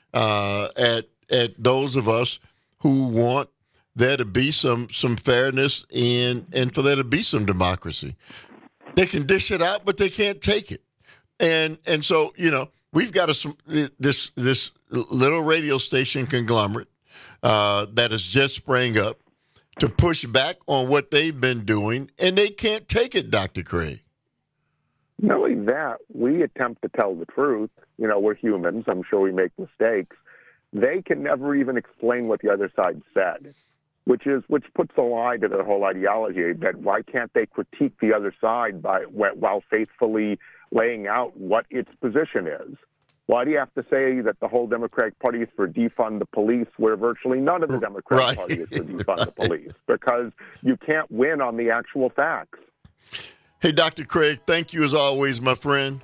at those of us who want there to be some fairness and for there to be some democracy. They can dish it out, but they can't take it. And so, we've got this little radio station conglomerate that has just sprang up to push back on what they've been doing, and they can't take it, Dr. Craig. Not only that, we attempt to tell the truth. We're humans. I'm sure we make mistakes. They can never even explain what the other side said, which puts a lie to their whole ideology. That why can't they critique the other side while faithfully laying out what its position is? Why do you have to say that the whole Democratic Party is for defund the police, where virtually none of the Democratic Party is for defund the police? Because you can't win on the actual facts. Hey, Dr. Craig, thank you as always, my friend.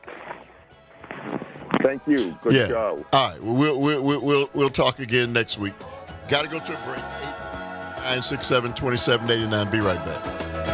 Thank you. Good show. All right, we'll talk again next week. Got to go to a break. 867-2789. Be right back.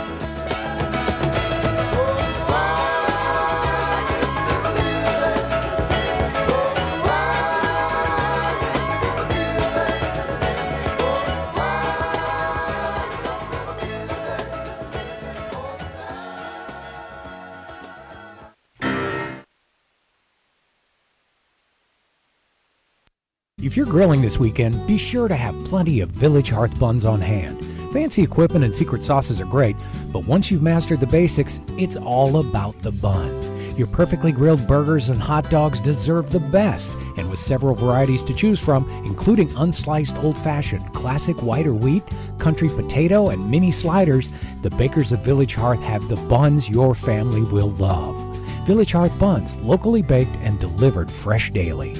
If you're grilling this weekend, be sure to have plenty of Village Hearth buns on hand. Fancy equipment and secret sauces are great, but once you've mastered the basics, it's all about the bun. Your perfectly grilled burgers and hot dogs deserve the best, and with several varieties to choose from, including unsliced old-fashioned, classic white or wheat, country potato, and mini sliders, the bakers of Village Hearth have the buns your family will love. Village Hearth buns, locally baked and delivered fresh daily.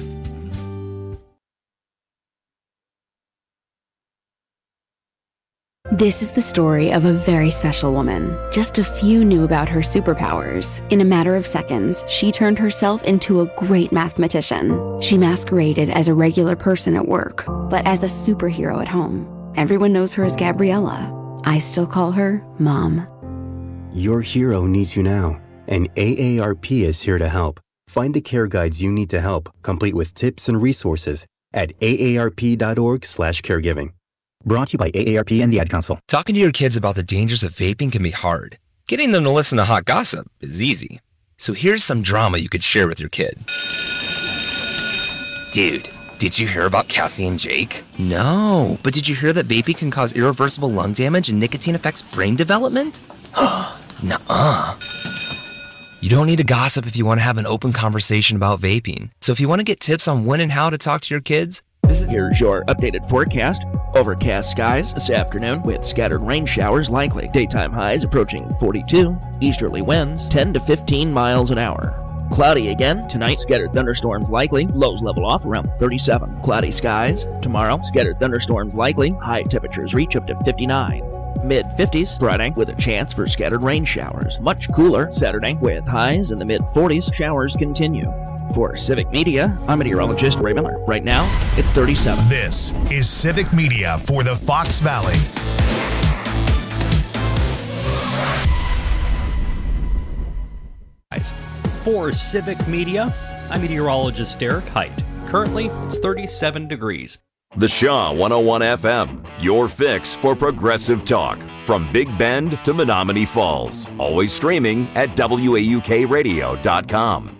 This is the story of a very special woman. Just a few knew about her superpowers. In a matter of seconds, she turned herself into a great mathematician. She masqueraded as a regular person at work, but as a superhero at home. Everyone knows her as Gabriella. I still call her Mom. Your hero needs you now, and AARP is here to help. Find the care guides you need to help, complete with tips and resources at aarp.org/caregiving. Brought to you by AARP and the Ad Council. Talking to your kids about the dangers of vaping can be hard. Getting them to listen to hot gossip is easy. So here's some drama you could share with your kid. Dude, did you hear about Cassie and Jake? No, but did you hear that vaping can cause irreversible lung damage and nicotine affects brain development? Nuh-uh. You don't need to gossip if you want to have an open conversation about vaping. So if you want to get tips on when and how to talk to your kids, Here's your updated forecast. Overcast skies this afternoon with scattered rain showers likely. Daytime highs approaching 42. Easterly winds 10 to 15 miles an hour. Cloudy again tonight. Scattered thunderstorms likely. Lows level off around 37. Cloudy skies tomorrow. Scattered thunderstorms likely. High temperatures reach up to 59. Mid-50s Friday with a chance for scattered rain showers. Much cooler Saturday with highs in the mid-40s. Showers continue. For Civic Media, I'm meteorologist Ray Miller. Right now, it's 37. This is Civic Media for the Fox Valley. For Civic Media, I'm meteorologist Derek Height. Currently, it's 37 degrees. The Shaw 101 FM, your fix for progressive talk. From Big Bend to Menominee Falls. Always streaming at WAUKradio.com.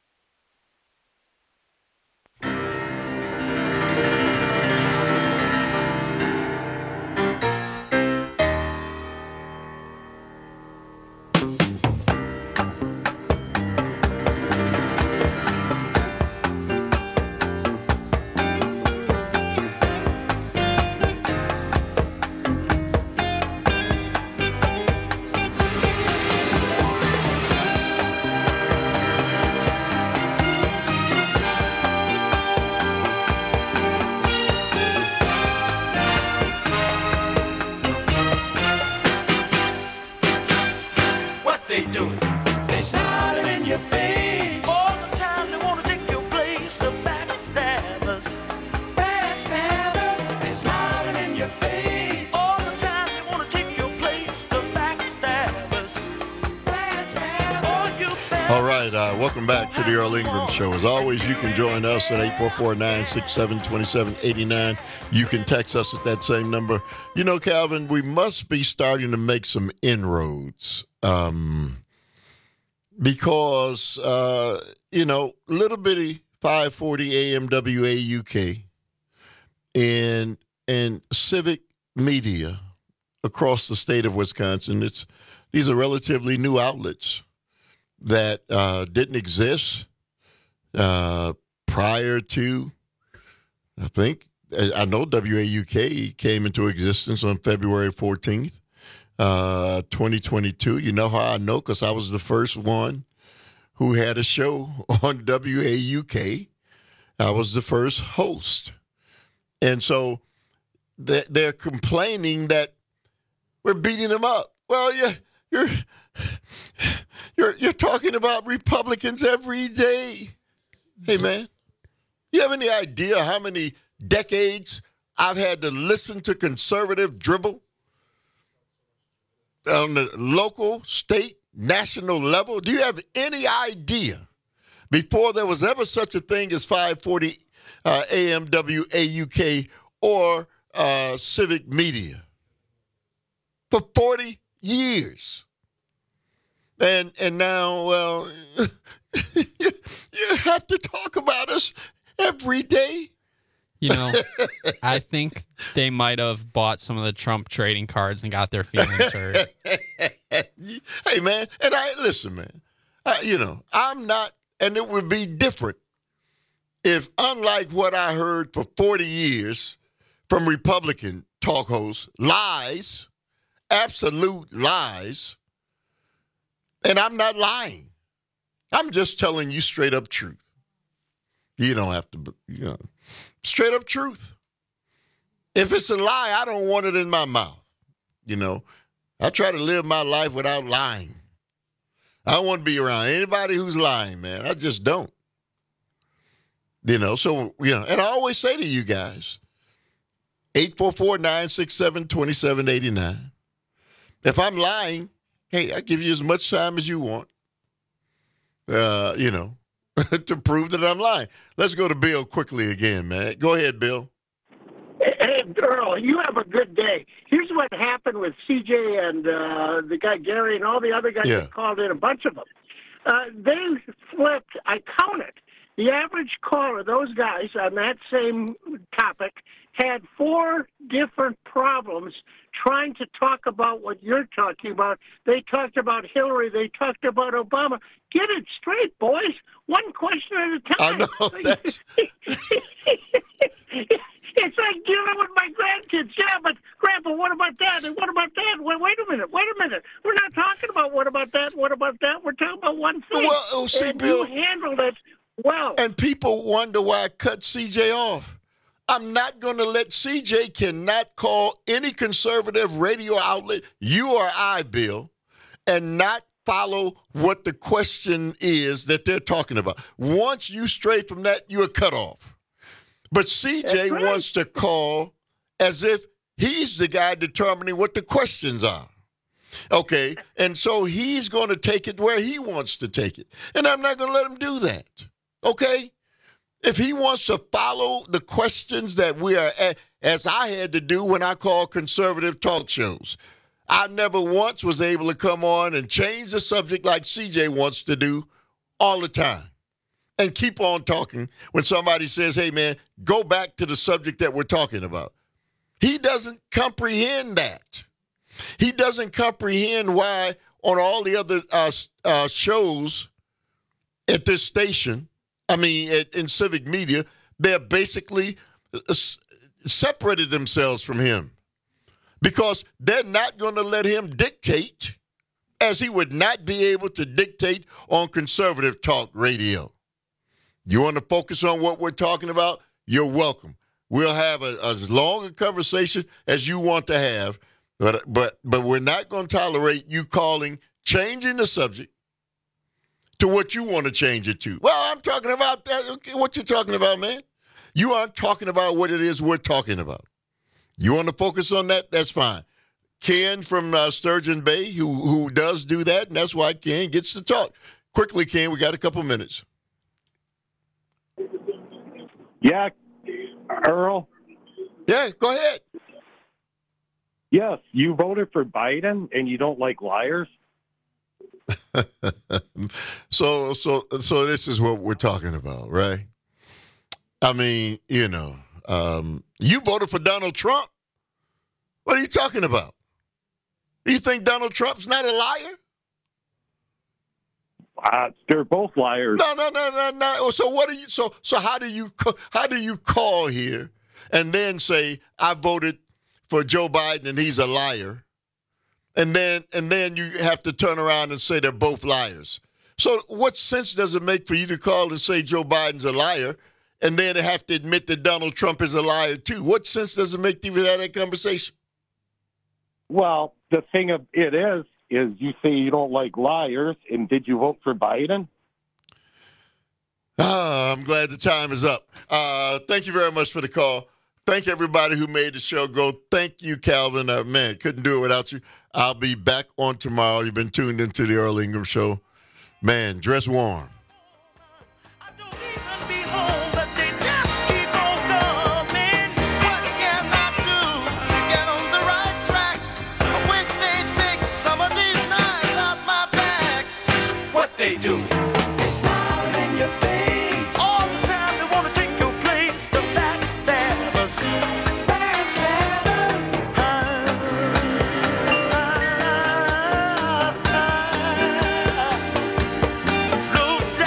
Welcome back to the Earl Ingram Show. As always, you can join us at 844-967-2789. You can text us at that same number. You know, Calvin, we must be starting to make some inroads because, little bitty 540 AM WAUK and Civic Media across the state of Wisconsin, these are relatively new outlets that didn't exist prior to, I know WAUK came into existence on February 14th, 2022. You know how I know? Because I was the first one who had a show on WAUK. I was the first host. And so they're complaining that we're beating them up. Well, yeah, You're talking about Republicans every day. Hey, man, you have any idea how many decades I've had to listen to conservative dribble on the local, state, national level? Do you have any idea before there was ever such a thing as 540 AM WAUK or Civic Media? For 40 years. And now, well, you have to talk about us every day. You know, I think they might have bought some of the Trump trading cards and got their feelings hurt. Hey, man, and listen, man, I'm not, and it would be different if, unlike what I heard for 40 years from Republican talk hosts, lies, absolute lies. And I'm not lying. I'm just telling you straight up truth. You don't have to, straight up truth. If it's a lie, I don't want it in my mouth. I try to live my life without lying. I don't want to be around anybody who's lying, man. I just don't. And I always say to you guys, 844-967-2789. If I'm lying, hey, I give you as much time as you want, to prove that I'm lying. Let's go to Bill quickly again, man. Go ahead, Bill. Hey, Earl, you have a good day. Here's what happened with CJ and the guy Gary and all the other guys that called in, a bunch of them. They flipped, I counted. The average caller, those guys on that same topic, had 4 different problems trying to talk about what you're talking about. They talked about Hillary. They talked about Obama. Get it straight, boys. One question at a time. I know. That's... It's like dealing with my grandkids. Yeah, but Grandpa, what about that? And what about that? Wait a minute. We're not talking about what about that? What about that? We're talking about one thing. Well, see, and Bill, you handled it well. And people wonder why I cut CJ off. I'm not going to let CJ cannot call any conservative radio outlet, you or I, Bill, and not follow what the question is that they're talking about. Once you stray from that, you're cut off. But CJ wants to call as if he's the guy determining what the questions are. Okay, and so he's going to take it where he wants to take it. And I'm not going to let him do that. Okay? If he wants to follow the questions that we are at, as I had to do when I called conservative talk shows, I never once was able to come on and change the subject like CJ wants to do all the time and keep on talking when somebody says, hey, man, go back to the subject that we're talking about. He doesn't comprehend that. He doesn't comprehend why on all the other shows at this station, in civic media, they're basically separated themselves from him because they're not going to let him dictate, as he would not be able to dictate on conservative talk radio. You want to focus on what we're talking about? You're welcome. We'll have as long a conversation as you want to have, but we're not going to tolerate you changing the subject to what you want to change it to. Well, I'm talking about that. Okay, what you talking about, man? You aren't talking about what it is we're talking about. You want to focus on that? That's fine. Ken from Sturgeon Bay, who does do that, and that's why Ken gets to talk. Quickly, Ken, we got a couple minutes. Yeah, Earl? Yeah, go ahead. Yes, you voted for Biden and you don't like liars? So this is what we're talking about, right? You voted for Donald Trump. What are you talking about? You think Donald Trump's not a liar? They're both liars. No. So what are you? So how do you call here and then say I voted for Joe Biden and he's a liar, and then you have to turn around and say they're both liars? So what sense does it make for you to call and say Joe Biden's a liar, and then have to admit that Donald Trump is a liar too? What sense does it make to even have that conversation? Well, the thing of it is you say you don't like liars, and did you vote for Biden? I'm glad the time is up. Thank you very much for the call. Thank everybody who made the show go. Thank you, Calvin. Man, couldn't do it without you. I'll be back on tomorrow. You've been tuned into the Earl Ingram Show. Man, dress warm. They do. They smile in your face all the time. They want to take your place. The backstabbers, low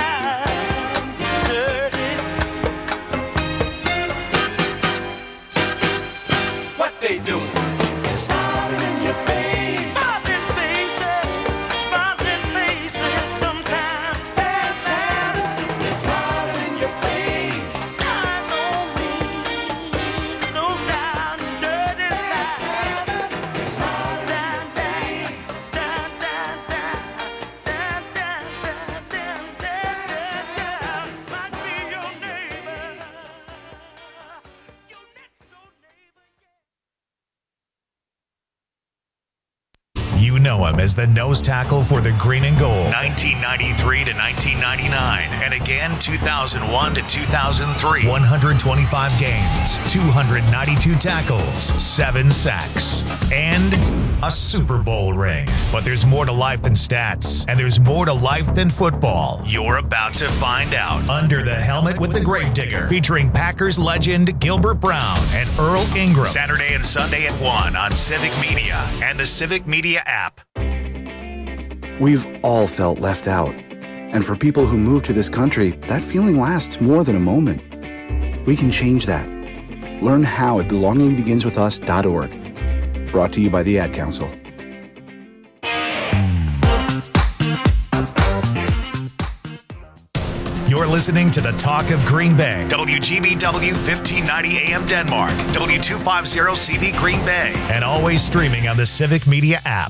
You know him as the nose tackle for the Green and Gold, 1993 to 1999, and again 2001 to 2003. 125 games, 292 tackles, 7 sacks, and a Super Bowl ring. But there's more to life than stats, and there's more to life than football. You're about to find out. Under the Helmet with the Gravedigger, featuring Packers legend Gilbert Brown and Earl Ingram. Saturday and Sunday at 1 on Civic Media and the Civic Media app. We've all felt left out. And for people who move to this country, that feeling lasts more than a moment. We can change that. Learn how at belongingbeginswithus.org. Brought to you by the Ad Council. You're listening to the Talk of Green Bay. WGBW 1590 AM Denmark. W250 CD Green Bay. And always streaming on the Civic Media app.